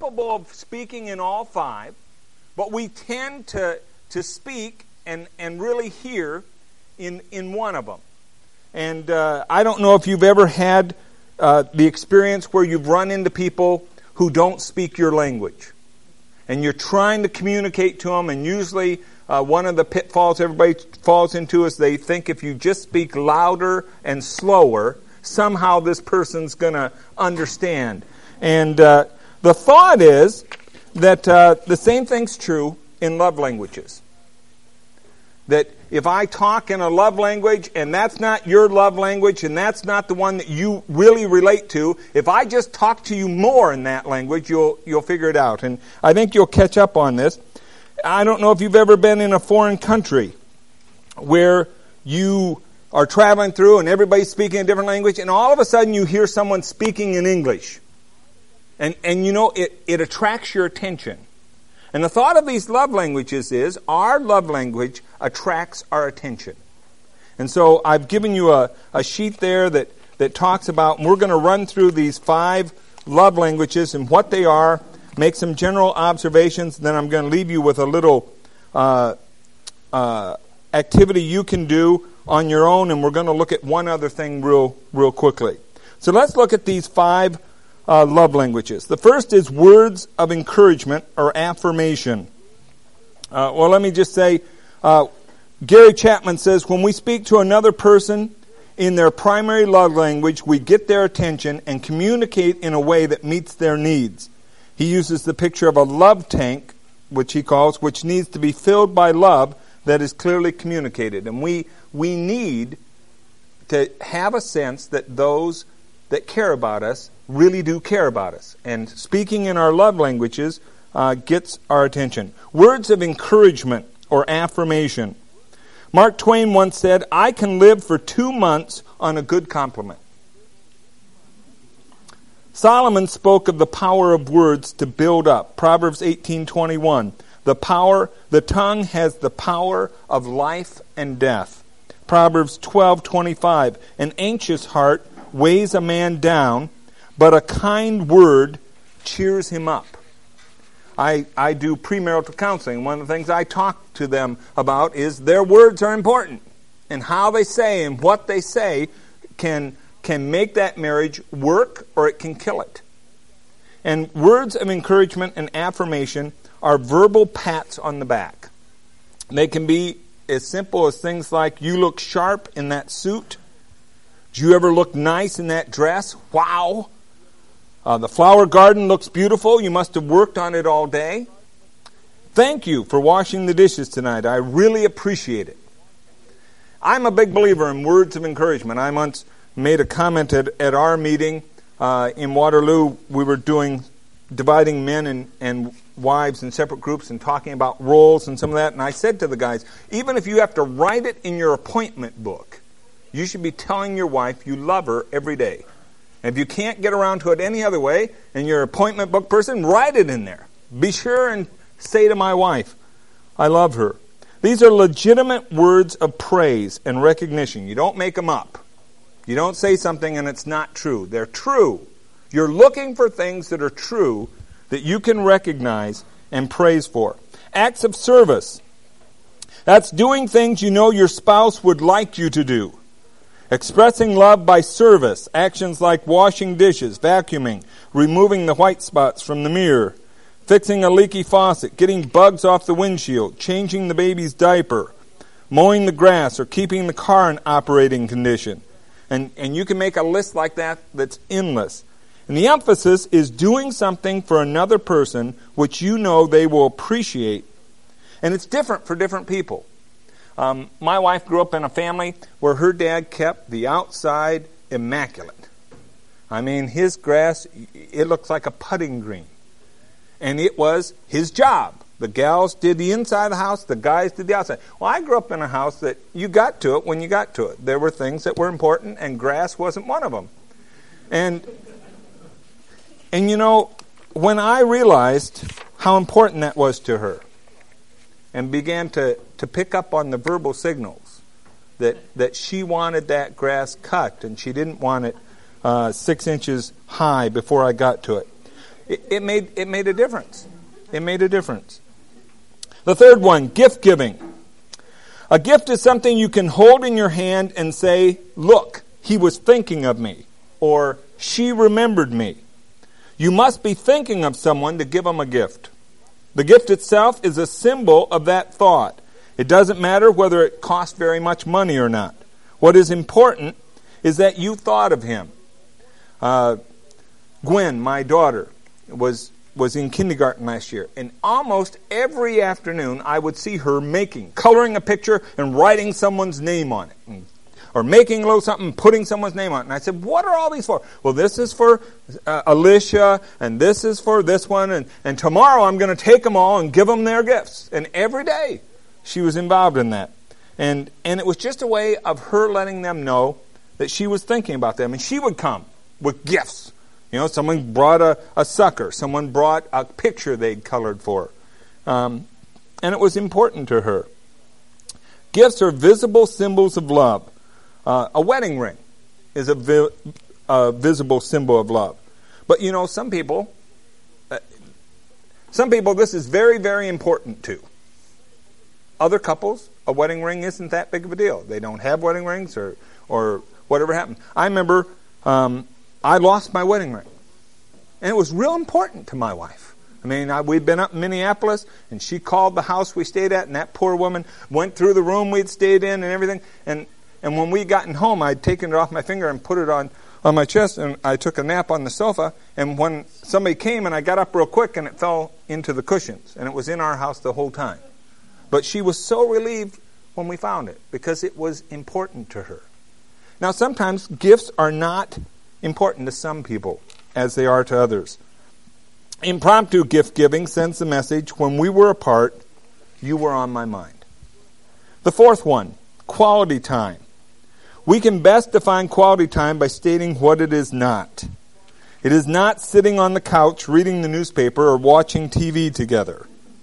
capable of speaking in all five, but we tend to speak and really hear in one of them. And I don't know if you've ever had the experience where you've run into people who don't speak your language. And you're trying to communicate to them, and usually one of the pitfalls everybody falls into is they think if you just speak louder and slower, somehow this person's going to understand. And the thought is that the same thing's true in love languages. That if I talk in a love language and that's not your love language and that's not the one that you really relate to, if I just talk to you more in that language, you'll figure it out. And I think you'll catch up on this. I don't know if you've ever been in a foreign country where you are traveling through and everybody's speaking a different language, and all of a sudden you hear someone speaking in English. And you know, it attracts your attention. And the thought of these love languages is our love language attracts our attention. And so I've given you a sheet there that talks about, and we're going to run through these 5 love languages and what they are, make some general observations, then I'm going to leave you with a little activity you can do on your own, and we're going to look at one other thing real quickly. So let's look at these 5 love languages. The first is words of encouragement or affirmation. Well, let me just say, Gary Chapman says, when we speak to another person in their primary love language, we get their attention and communicate in a way that meets their needs. He uses the picture of a love tank, which he calls, which needs to be filled by love that is clearly communicated. And we need to have a sense that those that care about us really do care about us. And speaking in our love languages gets our attention. Words of encouragement or affirmation. Mark Twain once said, I can live for 2 months on a good compliment. Solomon spoke of the power of words to build up. Proverbs 18:21. The tongue has the power of life and death. Proverbs 12:25. An anxious heart weighs a man down, but a kind word cheers him up. I do premarital counseling. One of the things I talk to them about is their words are important. And how they say and what they say can make that marriage work or it can kill it. And words of encouragement and affirmation are verbal pats on the back. They can be as simple as things like, you look sharp in that suit. Do you ever look nice in that dress? Wow. The flower garden looks beautiful. You must have worked on it all day. Thank you for washing the dishes tonight. I really appreciate it. I'm a big believer in words of encouragement. I once made a comment at our meeting in Waterloo. We were dividing men and wives in separate groups and talking about roles and some of that. And I said to the guys, even if you have to write it in your appointment book, you should be telling your wife you love her every day. And if you can't get around to it any other way, and you're an appointment book person, write it in there. Be sure and say to my wife, I love her. These are legitimate words of praise and recognition. You don't make them up. You don't say something and it's not true. They're true. You're looking for things that are true that you can recognize and praise for. Acts of service. That's doing things you know your spouse would like you to do. Expressing love by service, actions like washing dishes, vacuuming, removing the white spots from the mirror, fixing a leaky faucet, getting bugs off the windshield, changing the baby's diaper, mowing the grass, or keeping the car in operating condition. And you can make a list like that that's endless. And the emphasis is doing something for another person which you know they will appreciate. And it's different for different people. My wife grew up in a family where her dad kept the outside immaculate. I mean, his grass, it looks like a putting green. And it was his job. The gals did the inside of the house, the guys did the outside. Well, I grew up in a house that you got to it when you got to it. There were things that were important, and grass wasn't one of them. And you know, when I realized how important that was to her, and began to pick up on the verbal signals that she wanted that grass cut and she didn't want it 6 inches high before I got to it. It made a difference. It made a difference. The third one, gift giving. A gift is something you can hold in your hand and say, look, he was thinking of me, or she remembered me. You must be thinking of someone to give them a gift. The gift itself is a symbol of that thought. It doesn't matter whether it costs very much money or not. What is important is that you thought of him. Gwen, my daughter, was in kindergarten last year, and almost every afternoon I would see her coloring a picture and writing someone's name on it, or making a little something, putting someone's name on it. And I said, what are all these for? Well, this is for Alicia, and this is for this one, and tomorrow I'm going to take them all and give them their gifts. And every day she was involved in that. And it was just a way of her letting them know that she was thinking about them. And she would come with gifts. Someone brought a sucker. Someone brought a picture they'd colored for her. And it was important to her. Gifts are visible symbols of love. A wedding ring is a visible symbol of love. But some people this is very, very important to. Other couples, a wedding ring isn't that big of a deal. They don't have wedding rings or whatever happened. I remember I lost my wedding ring. And it was real important to my wife. I mean, we'd been up in Minneapolis, and she called the house we stayed at, and that poor woman went through the room we'd stayed in and everything. And when we gotten home, I'd taken it off my finger and put it on my chest, and I took a nap on the sofa. And when somebody came, and I got up real quick, and it fell into the cushions. And it was in our house the whole time. But she was so relieved when we found it, because it was important to her. Now, sometimes gifts are not important to some people as they are to others. Impromptu gift giving sends the message, when we were apart, you were on my mind. The fourth one, quality time. We can best define quality time by stating what it is not. It is not sitting on the couch reading the newspaper or watching TV together.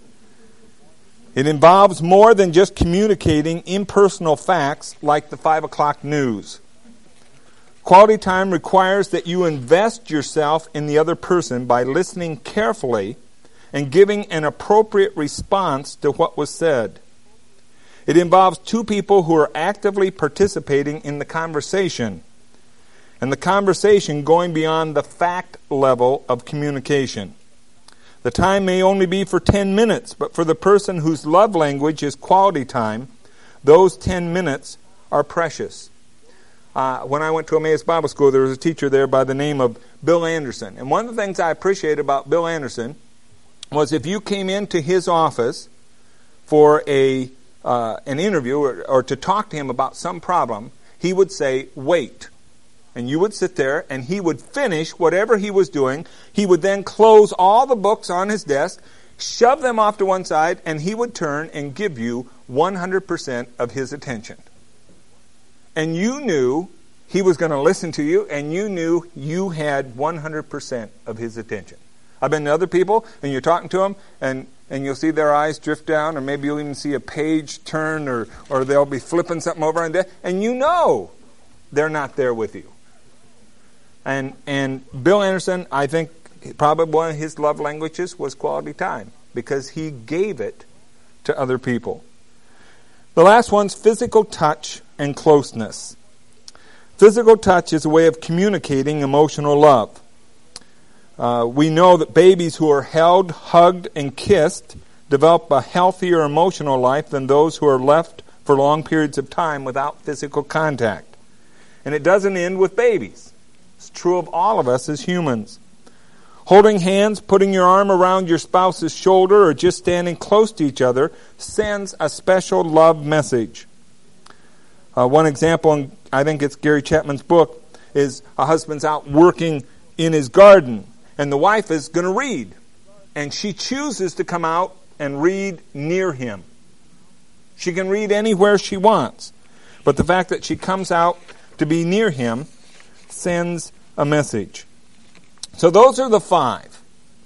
It involves more than just communicating impersonal facts like the 5 o'clock news. Quality time requires that you invest yourself in the other person by listening carefully and giving an appropriate response to what was said. It involves two people who are actively participating in the conversation, and the conversation going beyond the fact level of communication. The time may only be for 10 minutes, but for the person whose love language is quality time, those 10 minutes are precious. When I went to Emmaus Bible School, there was a teacher there by the name of Bill Anderson. And one of the things I appreciate about Bill Anderson was if you came into his office for an interview or to talk to him about some problem, he would say, wait. And you would sit there, and he would finish whatever he was doing. He would then close all the books on his desk, shove them off to one side, and he would turn and give you 100% of his attention. And you knew he was going to listen to you, and you knew you had 100% of his attention. I've been to other people, and you're talking to them, and you'll see their eyes drift down, or maybe you'll even see a page turn, or they'll be flipping something over on desk, and you know they're not there with you. And Bill Anderson, I think probably one of his love languages was quality time, because he gave it to other people. The last one's physical touch and closeness. Physical touch is a way of communicating emotional love. We know that babies who are held, hugged, and kissed develop a healthier emotional life than those who are left for long periods of time without physical contact. And it doesn't end with babies. It's true of all of us as humans. Holding hands, putting your arm around your spouse's shoulder, or just standing close to each other sends a special love message. One example, and I think it's Gary Chapman's book, is a husband's out working in his garden, and the wife is going to read. And she chooses to come out and read near him. She can read anywhere she wants. But the fact that she comes out to be near him sends a message. So those are the 5.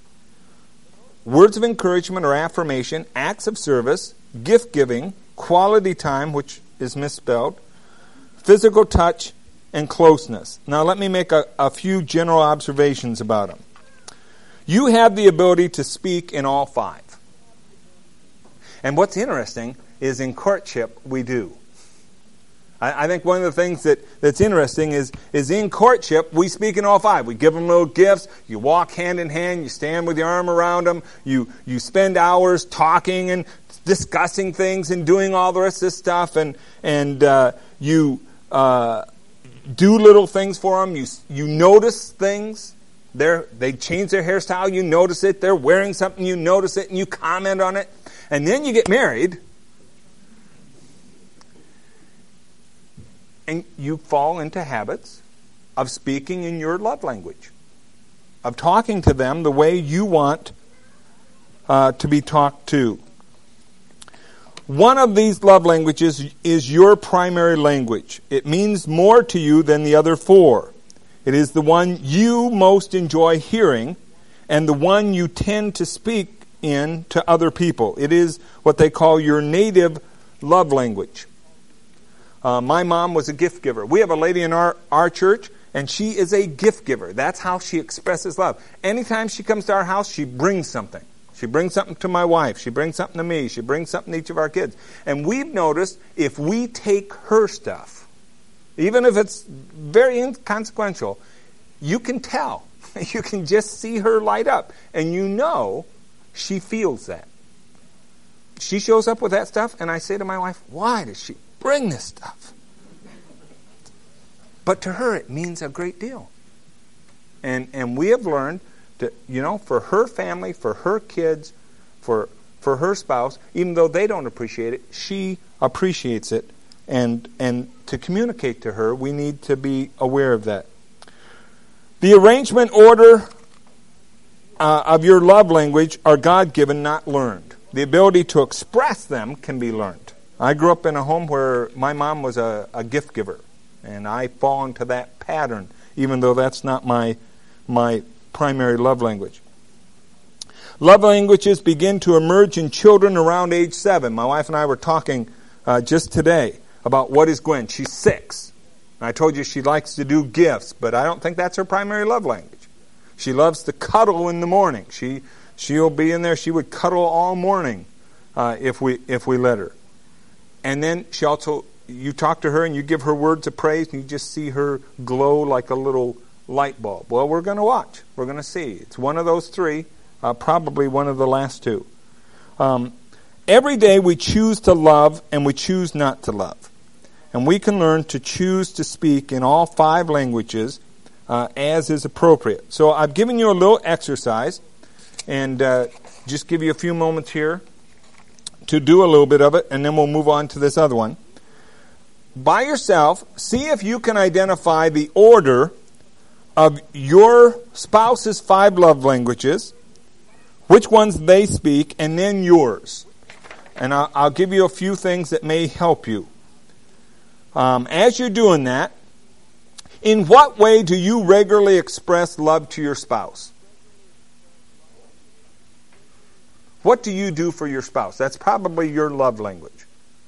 Words of encouragement or affirmation, acts of service, gift giving, quality time, which is misspelled, physical touch, and closeness. Now let me make a few general observations about them. You have the ability to speak in all five. And what's interesting is in courtship, we do. I think one of the things that's interesting is in courtship, we speak in all five. We give them little gifts. You walk hand in hand. You stand with your arm around them. You spend hours talking and discussing things and doing all the rest of this stuff. And you do little things for them. You notice things. They change their hairstyle. You notice it. They're wearing something. You notice it and you comment on it. And then you get married. And you fall into habits of speaking in your love language, of talking to them the way you want to be talked to. One of these love languages is your primary language. It means more to you than the other four. It is the one you most enjoy hearing and the one you tend to speak in to other people. It is what they call your native love language. My mom was a gift giver. We have a lady in our church, and she is a gift giver. That's how she expresses love. Anytime she comes to our house, she brings something. She brings something to my wife. She brings something to me. She brings something to each of our kids. And we've noticed if we take her stuff, even if it's very inconsequential, you can tell. You can just see her light up. And you know she feels that. She shows up with that stuff, and I say to my wife, why does she bring this stuff? But to her, it means a great deal. And we have learned to, for her family, for her kids, for her spouse, even though they don't appreciate it, she appreciates it. And to communicate to her, we need to be aware of that. The arrangement order of your love language are God-given, not learned. The ability to express them can be learned. I grew up in a home where my mom was a gift giver, and I fall into that pattern, even though that's not my primary love language. Love languages begin to emerge in children around age 7. My wife and I were talking just today about what is Gwen. She's 6. I told you she likes to do gifts, but I don't think that's her primary love language. She loves to cuddle in the morning. She'll be in there. She would cuddle all morning if we let her. And then you talk to her and you give her words of praise and you just see her glow like a little light bulb. Well, we're going to watch. We're going to see. It's one of those three, probably one of the last two. Every day we choose to love and we choose not to love. And we can learn to choose to speak in all 5 languages as is appropriate. So I've given you a little exercise and just give you a few moments here to do a little bit of it, and then we'll move on to this other one. By yourself, see if you can identify the order of your spouse's 5 love languages, which ones they speak, and then yours. And I'll give you a few things that may help you. As you're doing that, in what way do you regularly express love to your spouse? What do you do for your spouse? That's probably your love language.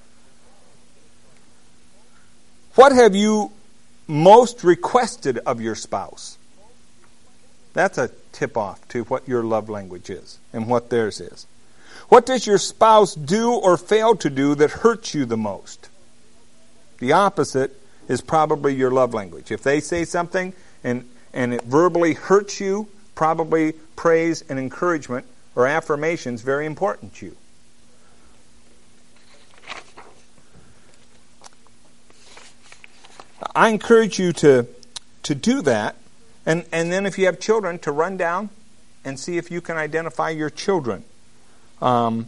What have you most requested of your spouse? That's a tip-off to what your love language is and what theirs is. What does your spouse do or fail to do that hurts you the most? The opposite is probably your love language. If they say something and it verbally hurts you, probably praise and encouragement or affirmation is very important to you. I encourage you to do that, and then if you have children, to run down and see if you can identify your children. And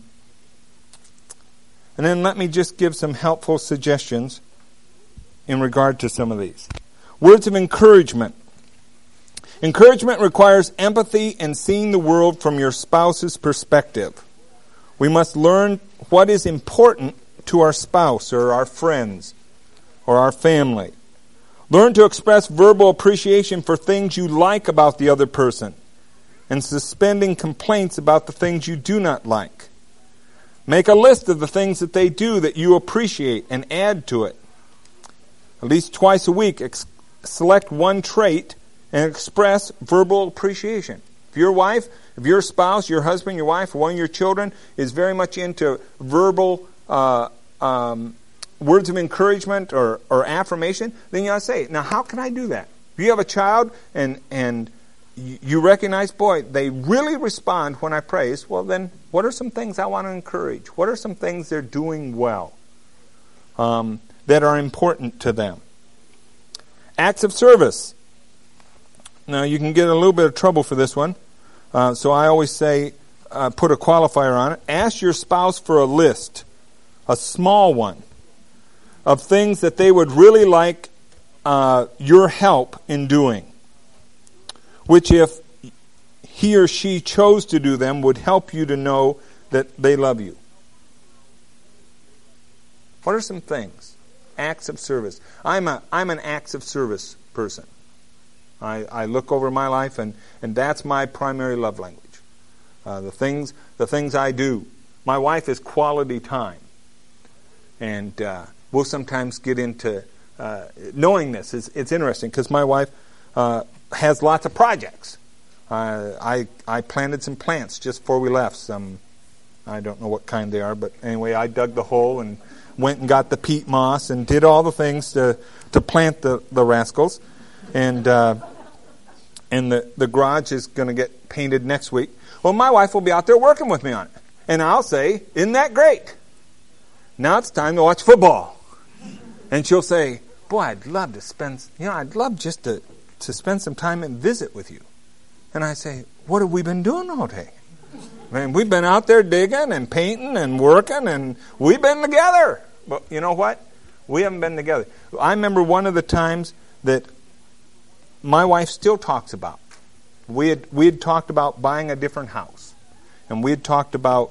then let me just give some helpful suggestions in regard to some of these. Words of encouragement. Encouragement requires empathy and seeing the world from your spouse's perspective. We must learn what is important to our spouse or our friends or our family. Learn to express verbal appreciation for things you like about the other person and suspending complaints about the things you do not like. Make a list of the things that they do that you appreciate and add to it. At least twice a week, select one trait and express verbal appreciation. If your wife If your spouse, your husband, your wife, or one of your children is very much into verbal words of encouragement or affirmation, then you ought to say, now how can I do that? If you have a child and you recognize, boy, they really respond when I praise, well then, what are some things I want to encourage? What are some things they're doing well that are important to them? Acts of service. Now, you can get a little bit of trouble for this one. So I always say, put a qualifier on it. Ask your spouse for a list, a small one, of things that they would really like your help in doing, which if he or she chose to do them would help you to know that they love you. What are some things? Acts of service. I'm an acts of service person. I look over my life and that's my primary love language. The things I do. My wife is quality time. And we'll sometimes get into knowing this. It's interesting because my wife has lots of projects. I planted some plants just before we left. Some, I don't know what kind they are, but anyway, I dug the hole and went and got the peat moss and did all the things to plant the rascals. And the garage is going to get painted next week. Well, my wife will be out there working with me on it. And I'll say, isn't that great? Now it's time to watch football. And she'll say, boy, I'd love to I'd love just to spend some time and visit with you. And I say, what have we been doing all day? I mean, we've been out there digging and painting and working, and we've been together. But you know what? We haven't been together. I remember one of the times that my wife still talks about. We had talked about buying a different house, and we had talked about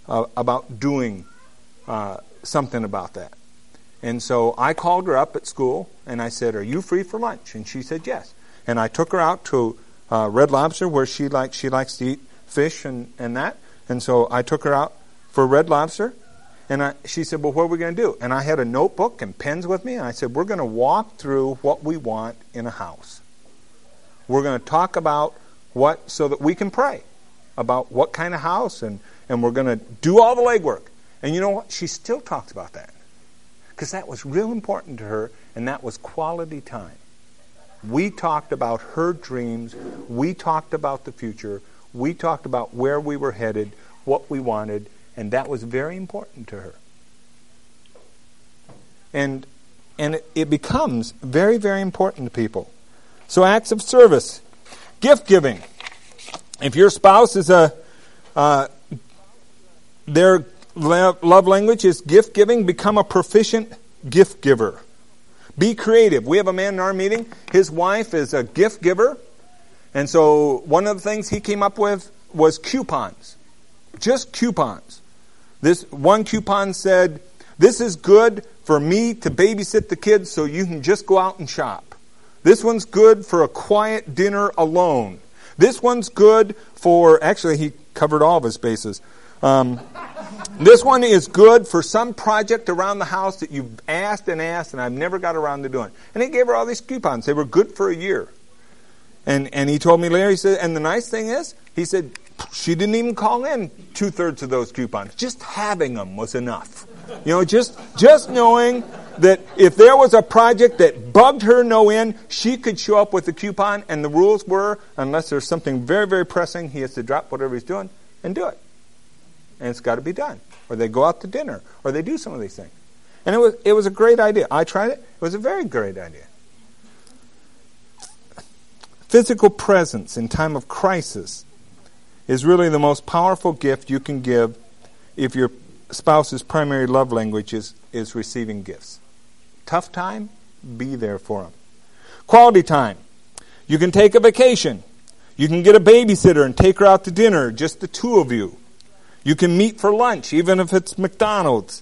doing something about that. And so I called her up at school, and I said, "Are you free for lunch?" And she said yes. And I took her out to Red Lobster, where she likes to eat fish and that. And so I took her out for Red Lobster, and she said, "Well, what are we going to do?" And I had a notebook and pens with me, and I said, "We're going to walk through what we want in a house. We're going to talk about so that we can pray about what kind of house, and we're going to do all the legwork." And you know what? She still talks about that. Because that was real important to her, and that was quality time. We talked about her dreams. We talked about the future. We talked about where we were headed, what we wanted, and that was very important to her. And it becomes very, very important to people. So acts of service. Gift giving. If your spouse is their love language is gift giving, become a proficient gift giver. Be creative. We have a man in our meeting. His wife is a gift giver. And so one of the things he came up with was coupons. Just coupons. This one coupon said, "This is good for me to babysit the kids so you can just go out and shop. This one's good for a quiet dinner alone. This one's good for," actually he covered all of his bases. "This one is good for some project around the house that you've asked and I've never got around to doing." And he gave her all these coupons. They were good for a year. And he told me later, he said, and the nice thing is, he said, she didn't even call in 2/3 of those coupons. Just having them was enough. You know, just knowing that if there was a project that bugged her no end, she could show up with the coupon, and the rules were, unless there's something very, very pressing, he has to drop whatever he's doing and do it. And it's got to be done. Or they go out to dinner, or they do some of these things. And it was a great idea. I tried it. It was a very great idea. Physical presence in time of crisis is really the most powerful gift you can give if your spouse's primary love language is receiving gifts. Tough time, be there for them. Quality time. You can take a vacation. You can get a babysitter and take her out to dinner, just the two of you. You can meet for lunch, even if it's McDonald's.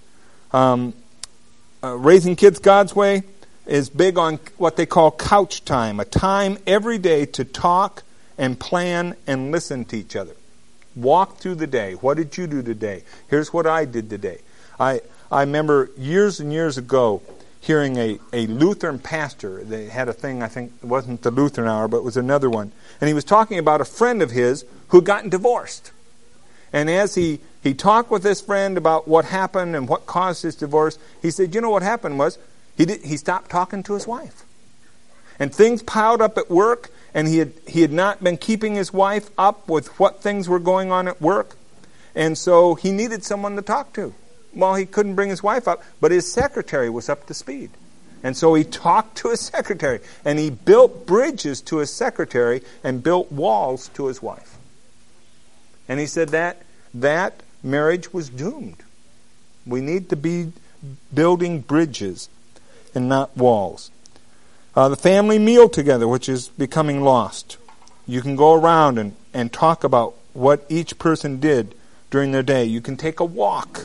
Raising Kids God's Way is big on what they call couch time, a time every day to talk and plan and listen to each other. Walk through the day. What did you do today? Here's what I did today. I remember years and years ago, hearing a Lutheran pastor. They had a thing, I think it wasn't the Lutheran Hour, but it was another one. And he was talking about a friend of his who had gotten divorced. And as he talked with this friend about what happened and what caused his divorce, he said, you know what happened was he stopped talking to his wife. And things piled up at work, and he had not been keeping his wife up with what things were going on at work. And so he needed someone to talk to. Well, he couldn't bring his wife up, but his secretary was up to speed. And so he talked to his secretary, and he built bridges to his secretary and built walls to his wife. And he said that marriage was doomed. We need to be building bridges and not walls. The family meal together, which is becoming lost. You can go around and talk about what each person did during their day. You can take a walk.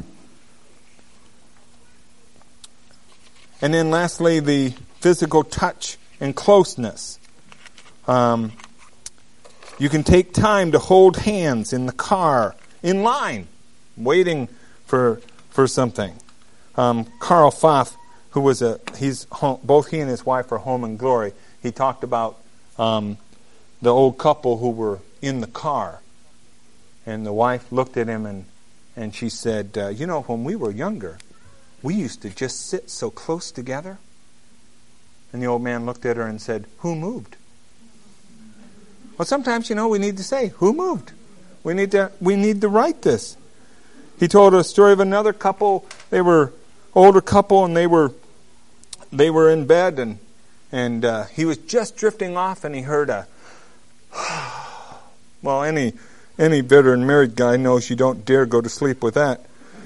And then lastly, the physical touch and closeness. You can take time to hold hands in the car, in line, waiting for something. Carl Pfaff, who was both he and his wife are home in glory. He talked about the old couple who were in the car, and the wife looked at him and she said, when we were younger, we used to just sit so close together. And the old man looked at her and said, who moved? Well, sometimes, we need to say, who moved? We need to write this. He told a story of another couple. They were older couple, and they were in bed, and he was just drifting off, and he heard well, any veteran married guy knows you don't dare go to sleep with that.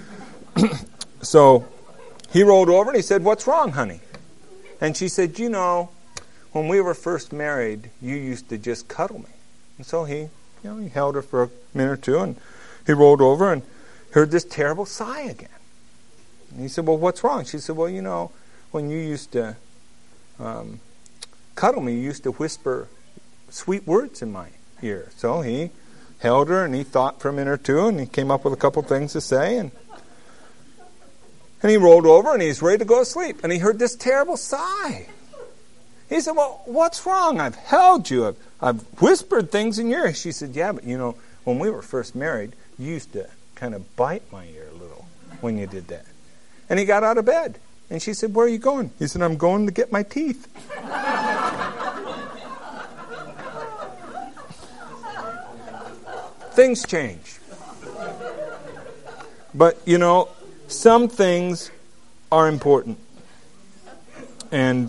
So he rolled over and he said, what's wrong, honey? And she said, when we were first married, you used to just cuddle me. And so he held her for a minute or two, and he rolled over and heard this terrible sigh again. And he said, well, what's wrong? She said, well, when you used to cuddle me, you used to whisper sweet words in my ear. So he held her, and he thought for a minute or two, and he came up with a couple things to say, and he rolled over, and he's ready to go to sleep. And he heard this terrible sigh. He said, well, what's wrong? I've held you. I've whispered things in your ear. She said, yeah, but when we were first married, you used to kind of bite my ear a little when you did that. And he got out of bed. And she said, where are you going? He said, I'm going to get my teeth. Things change. But, some things are important. And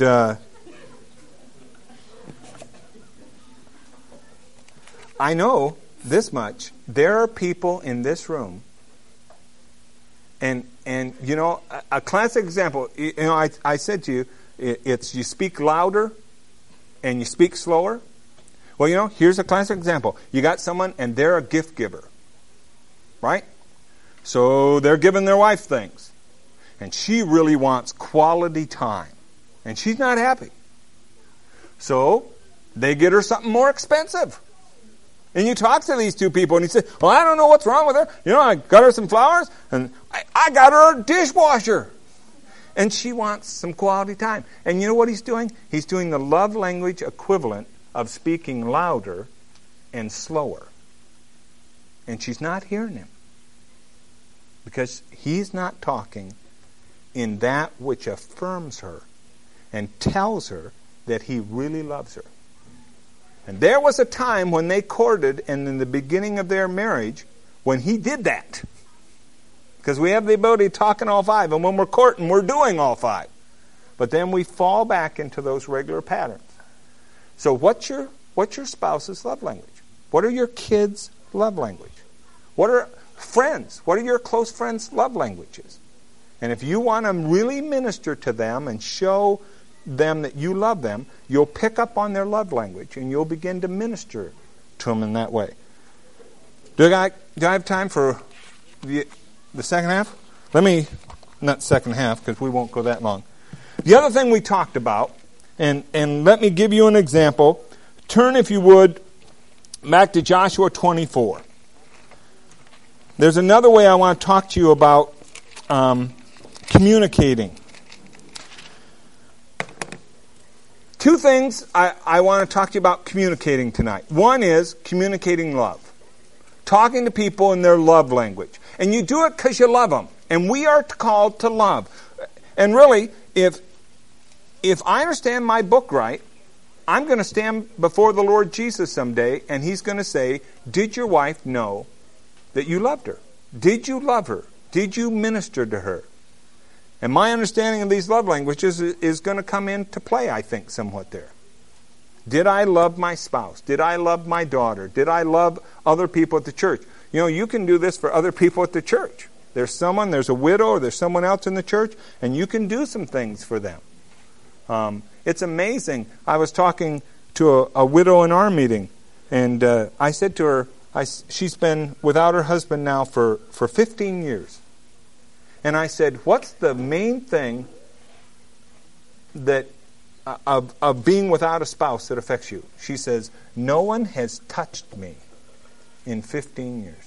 I know this much. There are people in this room, and a classic example, I said to you, it's you speak louder and you speak slower. Well, here's a classic example. You got someone and they're a gift giver, right? So they're giving their wife things. And she really wants quality time. And she's not happy. So they get her something more expensive. And you talk to these two people and you say, well, I don't know what's wrong with her. I got her some flowers and I got her a dishwasher. And she wants some quality time. And you know what he's doing? He's doing the love language equivalent of speaking louder and slower. And she's not hearing him. Because he's not talking in that which affirms her and tells her that he really loves her. And there was a time when they courted, and in the beginning of their marriage, when he did that. Because we have the ability to talk in all five, and when we're courting, we're doing all five. But then we fall back into those regular patterns. So what's your spouse's love language? What are your kids' love language? What are friends? What are your close friends' love languages? And if you want to really minister to them and show them that you love them, you'll pick up on their love language and you'll begin to minister to them in that way. Do I have time for the second half? Not second half, because we won't go that long. The other thing we talked about, and let me give you an example. Turn, if you would, back to Joshua 24. There's another way I want to talk to you about communicating. Two things I want to talk to you about communicating tonight. One is communicating love. Talking to people in their love language. And you do it because you love them. And we are called to love. And really, if I understand my book right, I'm going to stand before the Lord Jesus someday, and He's going to say, did your wife know that you loved her? Did you love her? Did you minister to her? And my understanding of these love languages is going to come into play, I think, somewhat there. Did I love my spouse? Did I love my daughter? Did I love other people at the church? You know, you can do this for other people at the church. There's a widow, or there's someone else in the church, and you can do some things for them. It's amazing. I was talking to a widow in our meeting, and I said to her, she's been without her husband now for 15 years. And I said, what's the main thing that of being without a spouse that affects you? She says, no one has touched me in 15 years.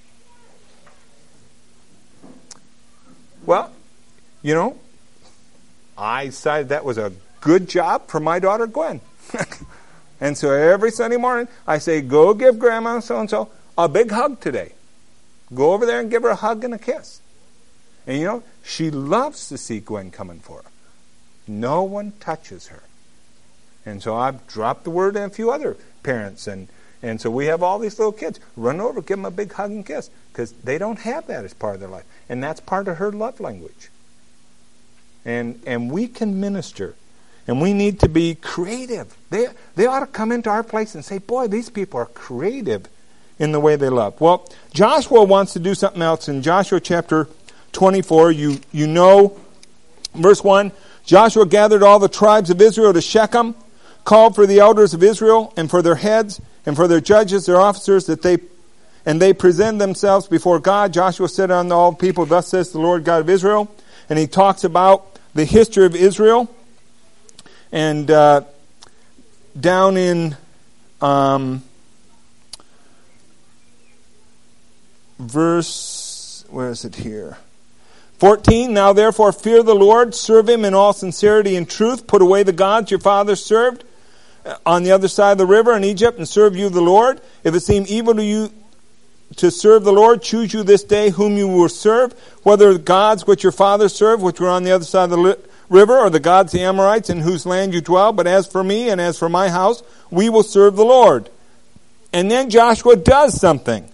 Well, you know, I decided that was a good job for my daughter Gwen. And so every Sunday morning, I say, go give Grandma so-and-so a big hug today. Go over there and give her a hug and a kiss. And you know, she loves to see Gwen coming for her. No one touches her. And so I've dropped the word in a few other parents. And so we have all these little kids. Run over, give them a big hug and kiss. Because they don't have that as part of their life. And that's part of her love language. And we can minister. And we need to be creative. They ought to come into our place and say, boy, these people are creative in the way they love. Well, Joshua wants to do something else. In Joshua chapter 24, you know, verse 1, Joshua gathered all the tribes of Israel to Shechem, called for the elders of Israel and for their heads and for their judges, their officers, and they present themselves before God. Joshua said unto all the people, thus says the Lord God of Israel. And he talks about the history of Israel. And down in verse, where is it here? 14, now therefore fear the Lord, serve Him in all sincerity and truth, put away the gods your fathers served on the other side of the river in Egypt, and serve you the Lord. If it seem evil to you to serve the Lord, choose you this day whom you will serve, whether the gods which your fathers served, which were on the other side of the river, or the gods the Amorites in whose land you dwell. But as for me and as for my house, we will serve the Lord. And then Joshua does something.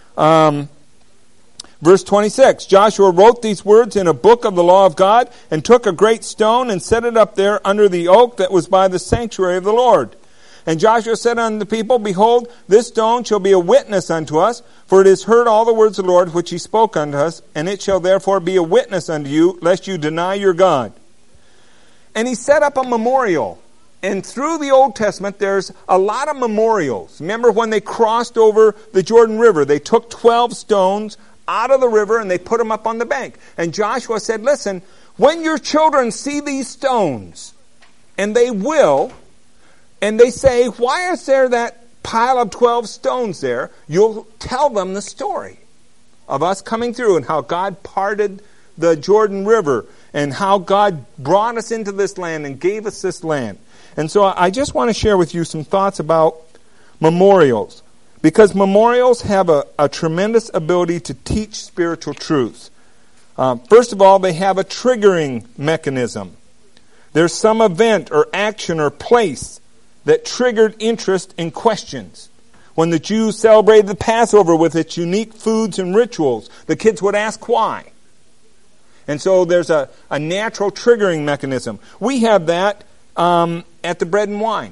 Verse 26, Joshua wrote these words in a book of the law of God, and took a great stone and set it up there under the oak that was by the sanctuary of the Lord. And Joshua said unto the people, behold, this stone shall be a witness unto us, for it has heard all the words of the Lord which He spoke unto us, and it shall therefore be a witness unto you, lest you deny your God. And he set up a memorial. And through the Old Testament, there's a lot of memorials. Remember when they crossed over the Jordan River, they took 12 stones out of the river and they put them up on the bank. And Joshua said, listen, when your children see these stones, and they will, and they say, why is there that pile of 12 stones there? You'll tell them the story of us coming through and how God parted the Jordan River and how God brought us into this land and gave us this land. And so I just want to share with you some thoughts about memorials, because memorials have a tremendous ability to teach spiritual truths. First of all, they have a triggering mechanism. There's some event or action or place that triggered interest and questions. When the Jews celebrated the Passover with its unique foods and rituals, the kids would ask why. And so there's a natural triggering mechanism. We have that at the bread and wine.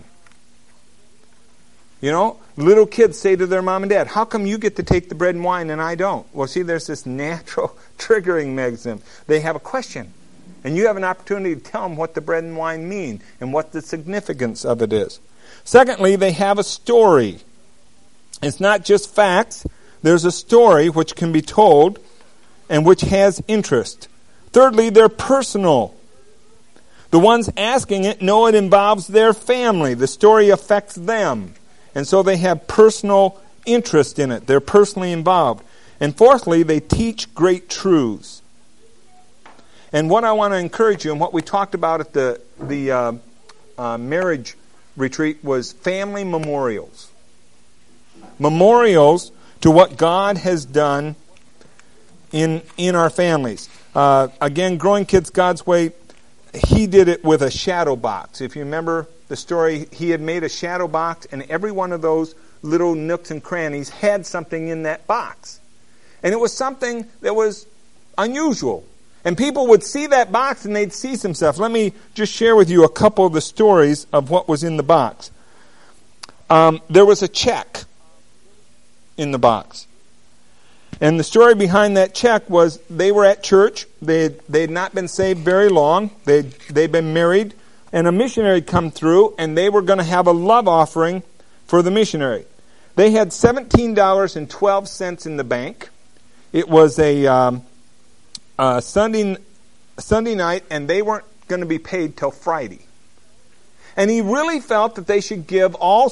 You know, little kids say to their mom and dad, how come you get to take the bread and wine and I don't? Well, see, there's this natural triggering mechanism. They have a question. And you have an opportunity to tell them what the bread and wine mean and what the significance of it is. Secondly, they have a story. It's not just facts. There's a story which can be told and which has interest. Thirdly, they're personal. The ones asking it know it involves their family. The story affects them. And so they have personal interest in it. They're personally involved. And fourthly, they teach great truths. And what I want to encourage you, and what we talked about at the marriage retreat was family memorials. Memorials to what God has done in our families. Again, Growing Kids God's Way, he did it with a shadow box. If you remember the story, he had made a shadow box, and every one of those little nooks and crannies had something in that box. And it was something that was unusual. And people would see that box and they'd see some stuff. Let me just share with you a couple of the stories of what was in the box. There was a check in the box. And the story behind that check was they were at church. They had not been saved very long. They'd been married. And a missionary had come through, and they were going to have a love offering for the missionary. They had $17.12 in the bank. It was a Sunday night, and they weren't going to be paid till Friday. And he really felt that they should give all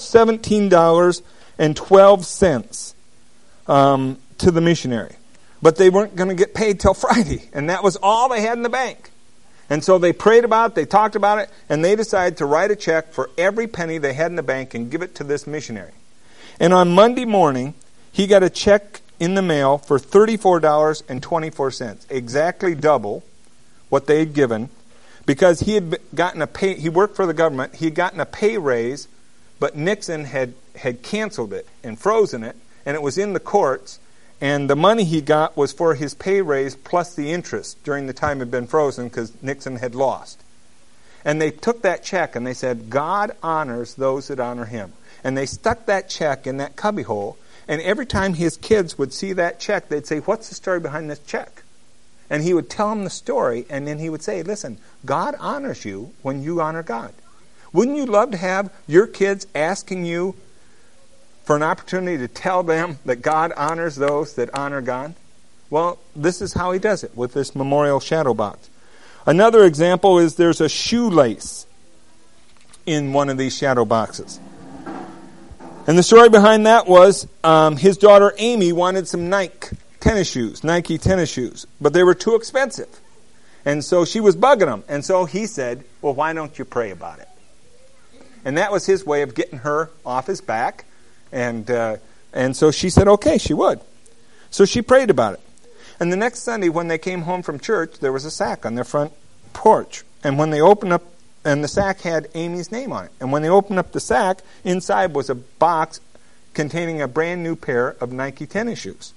$17.12 to the missionary. But they weren't going to get paid till Friday, and that was all they had in the bank. And so they prayed about it, they talked about it, and they decided to write a check for every penny they had in the bank and give it to this missionary. And on Monday morning, he got a check in the mail for $34.24, exactly double what they had given, because he had gotten he worked for the government, he had gotten a pay raise, but Nixon had canceled it and frozen it, and it was in the courts, and the money he got was for his pay raise plus the interest during the time it had been frozen because Nixon had lost. And they took that check and they said, God honors those that honor him. And they stuck that check in that cubbyhole, and every time his kids would see that check, they'd say, what's the story behind this check? And he would tell them the story, and then he would say, listen, God honors you when you honor God. Wouldn't you love to have your kids asking you for an opportunity to tell them that God honors those that honor God? Well, this is how he does it with this memorial shadow box. Another example is there's a shoelace in one of these shadow boxes. And the story behind that was his daughter Amy wanted some Nike tennis shoes, but they were too expensive. And so she was bugging him. And so he said, well, why don't you pray about it? And that was his way of getting her off his back. And so she said, okay, she would. So she prayed about it. And the next Sunday when they came home from church, there was a sack on their front porch. And when they opened up, and the sack had Amy's name on it. And when they opened up the sack, inside was a box containing a brand new pair of Nike tennis shoes.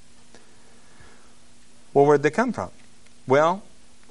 Well, where'd they come from? Well,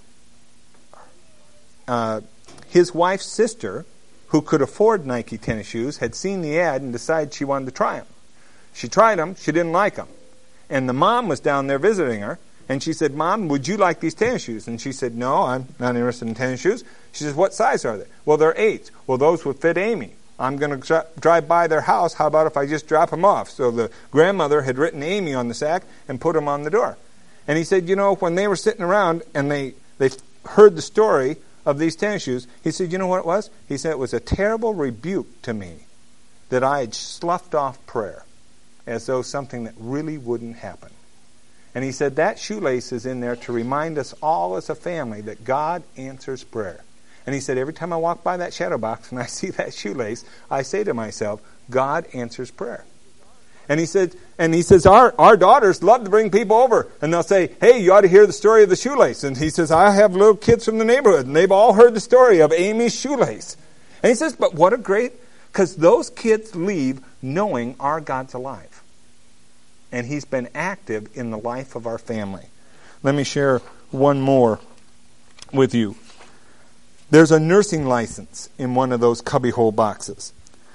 his wife's sister, who could afford Nike tennis shoes, had seen the ad and decided she wanted to try them. She tried them. She didn't like them. And the mom was down there visiting her, and she said, Mom, would you like these tennis shoes? And she said, no, I'm not interested in tennis shoes. She says, what size are they? Well, they're 8s. Well, those would fit Amy. I'm going to drive by their house. How about if I just drop them off? So the grandmother had written Amy on the sack and put them on the door. And he said, when they were sitting around and they heard the story of these tennis shoes, he said, you know what it was? He said, it was a terrible rebuke to me that I had sloughed off prayer as though something that really wouldn't happen. And he said, that shoelace is in there to remind us all as a family that God answers prayer. And he said, every time I walk by that shadow box and I see that shoelace, I say to myself, God answers prayer. And he says, our daughters love to bring people over, and they'll say, hey, you ought to hear the story of the shoelace. And he says, I have little kids from the neighborhood, and they've all heard the story of Amy's shoelace. And he says, but what a great, because those kids leave knowing our God's alive. And he's been active in the life of our family. Let me share one more with you. There's a nursing license in one of those cubbyhole boxes.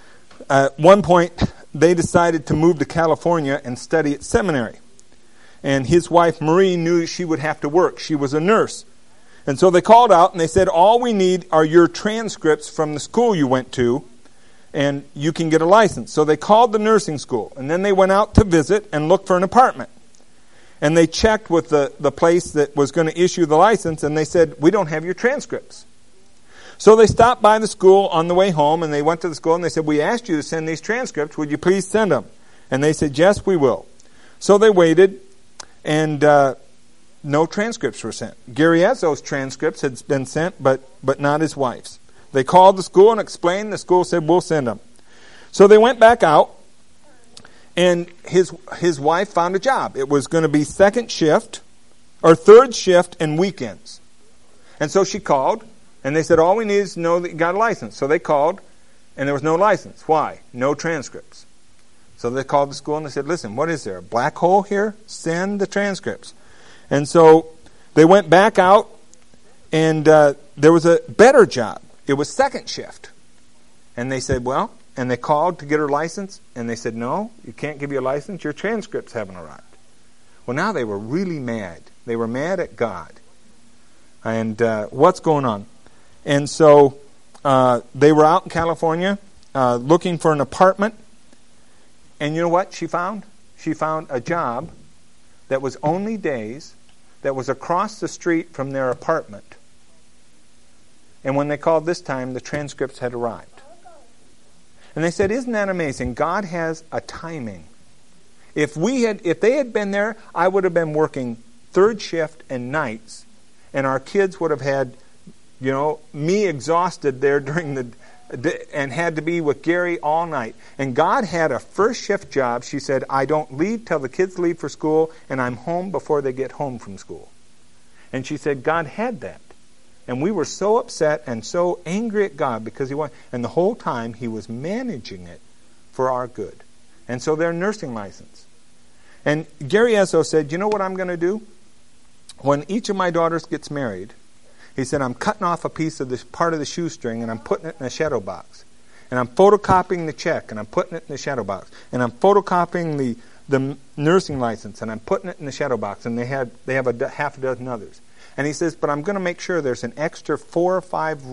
At one point, they decided to move to California and study at seminary. And his wife, Marie, knew she would have to work. She was a nurse. And so they called out and they said, all we need are your transcripts from the school you went to, and you can get a license. So they called the nursing school, and then they went out to visit and look for an apartment. And they checked with the place that was going to issue the license, and they said, we don't have your transcripts. So they stopped by the school on the way home, and they went to the school, and they said, we asked you to send these transcripts. Would you please send them? And they said, yes, we will. So they waited, and no transcripts were sent. Gary Ezzo's transcripts had been sent, but not his wife's. They called the school and explained. The school said, we'll send them. So they went back out, and his wife found a job. It was going to be second shift, or third shift and weekends. And so she called, and they said, all we need is to know that you got a license. So they called, and there was no license. Why? No transcripts. So they called the school, and they said, listen, what is there, a black hole here? Send the transcripts. And so they went back out, and there was a better job. It was second shift. And they said, well, and they called to get her license, and they said, no, you can't give you a license. Your transcripts haven't arrived. Well, now they were really mad. They were mad at God. And what's going on? And so they were out in California looking for an apartment. And you know what she found? She found a job that was only days, that was across the street from their apartment. And when they called this time, the transcripts had arrived. And they said, isn't that amazing? God has a timing. If they had been there, I would have been working third shift and nights, and our kids would have had, me exhausted there during the and had to be with Gary all night. And God had a first shift job. She said, I don't leave till the kids leave for school, and I'm home before they get home from school. And she said, God had that. And we were so upset and so angry at God because and the whole time he was managing it for our good. And so their nursing license. And Gary Esso said, you know what I'm going to do? When each of my daughters gets married, he said, I'm cutting off a piece of this part of the shoestring and I'm putting it in a shadow box. And I'm photocopying the check and I'm putting it in the shadow box. And I'm photocopying the nursing license and I'm putting it in the shadow box. And they have half a dozen others. And he says, but I'm going to make sure there's an extra 4 or 5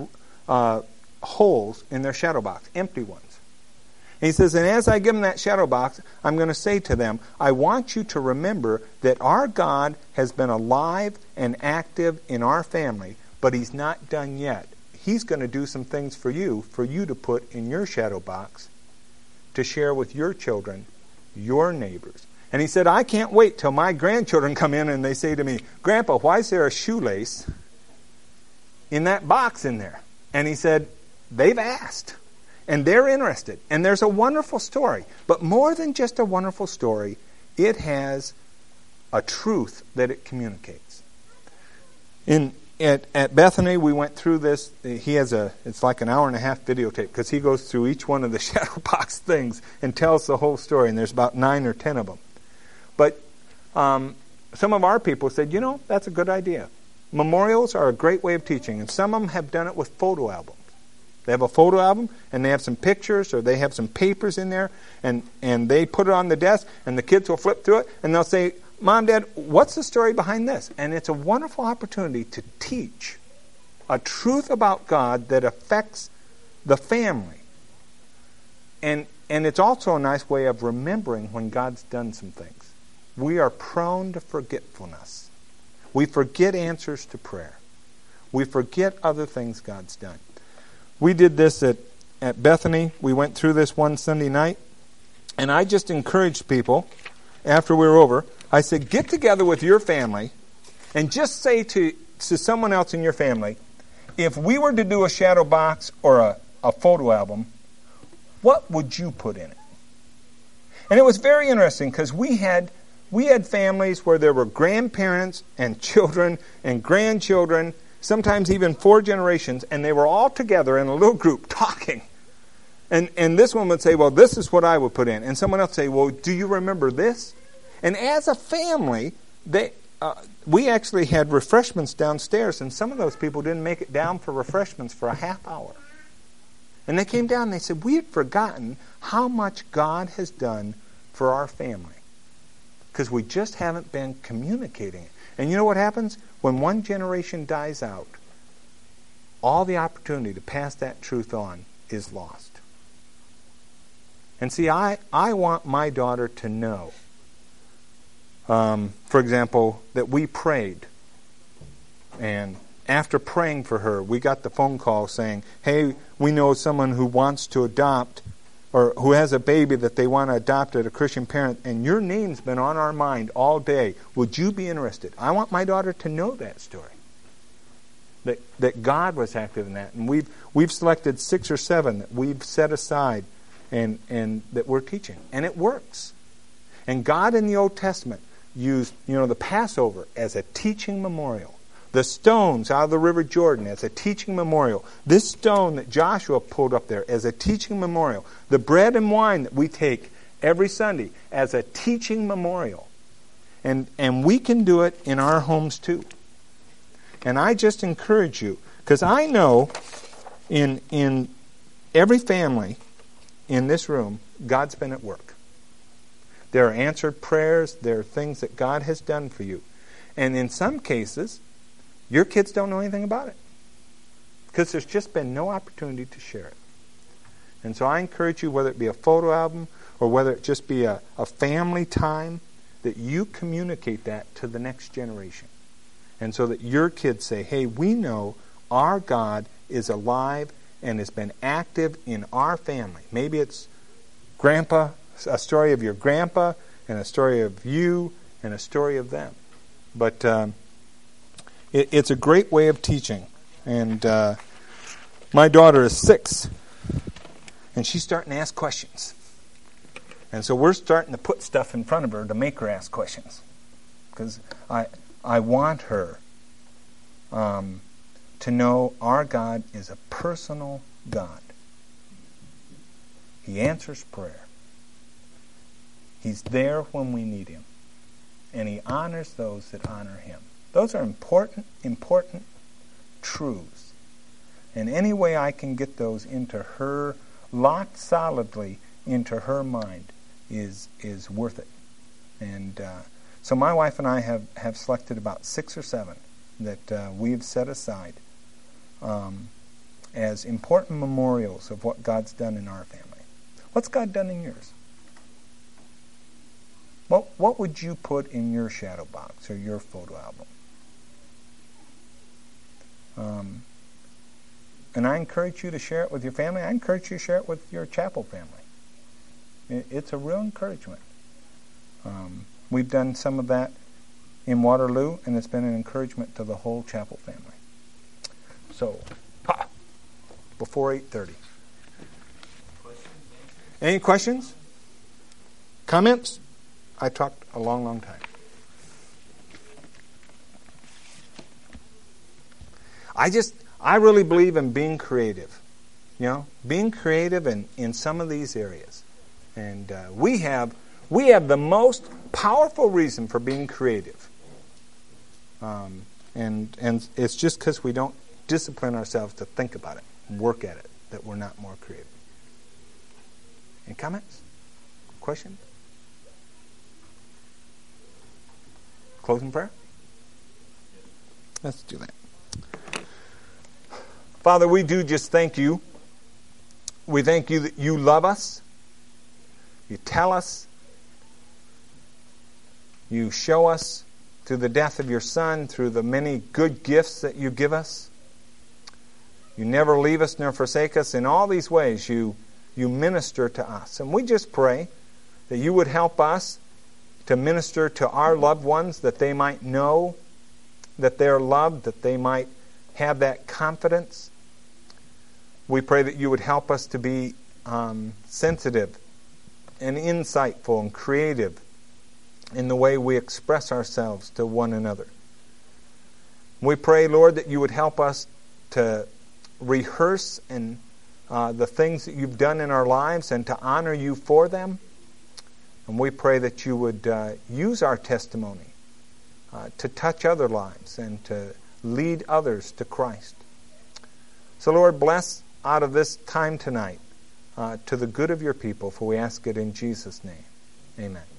holes in their shadow box, empty ones. And he says, and as I give them that shadow box, I'm going to say to them, I want you to remember that our God has been alive and active in our family, but he's not done yet. He's going to do some things for you to put in your shadow box to share with your children, your neighbors. And he said, I can't wait till my grandchildren come in and they say to me, Grandpa, why is there a shoelace in that box in there? And he said, they've asked. And they're interested. And there's a wonderful story. But more than just a wonderful story, it has a truth that it communicates. At Bethany, we went through this. It's like an 1.5-hour videotape because he goes through each one of the shadow box things and tells the whole story. And there's about 9 or 10 of them. But some of our people said, that's a good idea. Memorials are a great way of teaching. And some of them have done it with photo albums. They have a photo album, and they have some pictures, or they have some papers in there, and they put it on the desk, and the kids will flip through it, and they'll say, Mom, Dad, what's the story behind this? And it's a wonderful opportunity to teach a truth about God that affects the family. And it's also a nice way of remembering when God's done some things. We are prone to forgetfulness. We forget answers to prayer. We forget other things God's done. We did this at Bethany. We went through this one Sunday night. And I just encouraged people, after we were over, I said, get together with your family and just say to someone else in your family, if we were to do a shadow box or a photo album, what would you put in it? And it was very interesting because we had families where there were grandparents and children and grandchildren, sometimes even 4 generations, and they were all together in a little group talking. And this one would say, well, this is what I would put in. And someone else would say, well, do you remember this? And as a family, we actually had refreshments downstairs, and some of those people didn't make it down for refreshments for a half hour. And they came down and they said, we had forgotten how much God has done for our family because we just haven't been communicating it. And you know what happens? When one generation dies out, all the opportunity to pass that truth on is lost. And see, I want my daughter to know, for example, that we prayed. And after praying for her, we got the phone call saying, hey, we know someone who wants to adopt or who has a baby that they want to adopt at a Christian parent, and your name's been on our mind all day. Would you be interested? I want my daughter to know that story. that God was active in that. And we've selected 6 or 7 that we've set aside and that we're teaching. And it works. And God in the Old Testament used, the Passover as a teaching memorial. The stones out of the River Jordan as a teaching memorial. This stone that Joshua pulled up there as a teaching memorial. The bread and wine that we take every Sunday as a teaching memorial. And we can do it in our homes too. And I just encourage you, because I know in every family in this room, God's been at work. There are answered prayers. There are things that God has done for you. And in some cases, your kids don't know anything about it because there's just been no opportunity to share it. And so I encourage you, whether it be a photo album or whether it just be a family time, that you communicate that to the next generation. And so that your kids say, hey, we know our God is alive and has been active in our family. Maybe it's grandpa, a story of your grandpa, and a story of you, and a story of them. But it's a great way of teaching. And my daughter is 6, and she's starting to ask questions. And so we're starting to put stuff in front of her to make her ask questions. Because I want her to know our God is a personal God. He answers prayer. He's there when we need Him. And He honors those that honor Him. Those are important truths. And any way I can get those into her, locked solidly into her mind, is worth it. And so my wife and I have selected about 6 or 7 that we've set aside as important memorials of what God's done in our family. What's God done in yours? What would you put in your shadow box or your photo album? And I encourage you to share it with your family. I encourage you to share it with your chapel family. It's a real encouragement. We've done some of that in Waterloo, and it's been an encouragement to the whole chapel family. So, before 8:30. Any questions? Comments? I talked a long time. I really believe in being creative. Being creative in some of these areas. And we have the most powerful reason for being creative. And it's just because we don't discipline ourselves to think about it and work at it that we're not more creative. Any comments? Questions? Closing prayer? Let's do that. Father, we do just thank you. We thank you that you love us. You tell us. You show us through the death of your Son, through the many good gifts that you give us. You never leave us nor forsake us. In all these ways, you minister to us. And we just pray that you would help us to minister to our loved ones, that they might know that they're loved, that they might have that confidence. We pray that you would help us to be sensitive and insightful and creative in the way we express ourselves to one another. We pray, Lord, that you would help us to rehearse and the things that you've done in our lives and to honor you for them. And we pray that you would use our testimony to touch other lives and to lead others to Christ. So, Lord, bless out of this time tonight to the good of your people, for we ask it in Jesus' name. Amen.